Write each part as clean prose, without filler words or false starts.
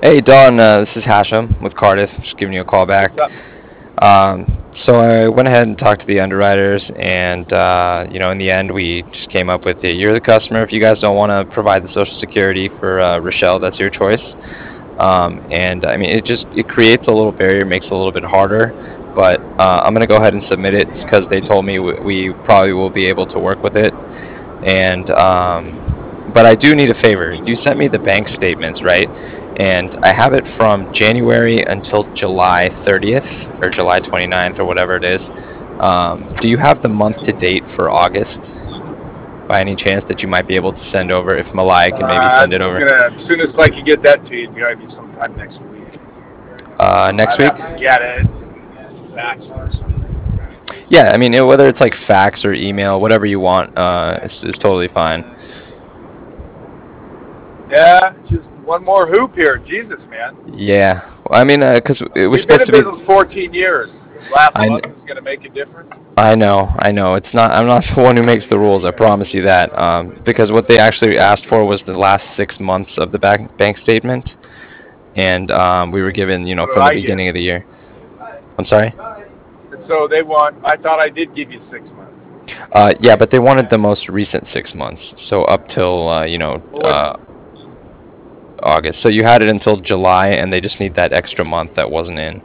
Hey Don, this is Hashem with Cardiff. Just giving you a call back. What's up? So I went ahead and talked to the underwriters, and in the end, we just came up with it. You're the customer. If you guys don't want to provide the Social Security for Rochelle, that's your choice. And I mean, it creates a little barrier, makes it a little bit harder. But I'm gonna go ahead and submit it because they told me we probably will be able to work with it. And but I do need a favor. You sent me the bank statements, right? And I have it from January until July 30th or July 29th or whatever it is. Do you have the month to date for August by any chance that you might be able to send over if Malai can maybe send it over? As soon as I can get that to you, it's gonna be sometime next week. Next week? Have to get it. Fax or something. Yeah, I mean, whether it's like fax or email, whatever you want, is totally fine. Yeah, just one more hoop here. Jesus, man. Yeah, well, I mean, because it was We've been supposed in to be. business 14 years. This last I, month is gonna make a difference. I know. It's not. I'm not the one who makes the rules. I promise you that. Because what they actually asked for was the last 6 months of the bank statement, and we were given, What did from the I beginning get? of the year. I'm sorry. And so they want. I thought I did give you 6 months. Yeah, but they wanted the most recent 6 months, so up till August. So you had it until July, and they just need that extra month that wasn't in.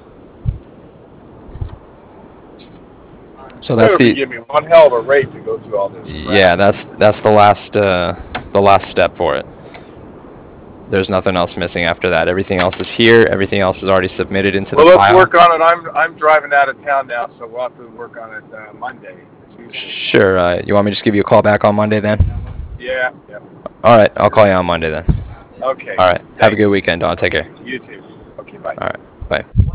So that's They would give me one hell of a rate to go through all this crap. yeah, that's the last step for it. There's nothing else missing after that. Everything else is here. Everything else is already submitted into the Well, let's file. work on it. I'm driving out of town now, so we'll have to work on it Monday, Tuesday. Sure. You want me to just give you a call back on Monday then? Yeah. All right, I'll call you on Monday then. Okay. All right. Have a Thanks. good weekend, Don. Take care. You too. Okay, bye. All right. Bye.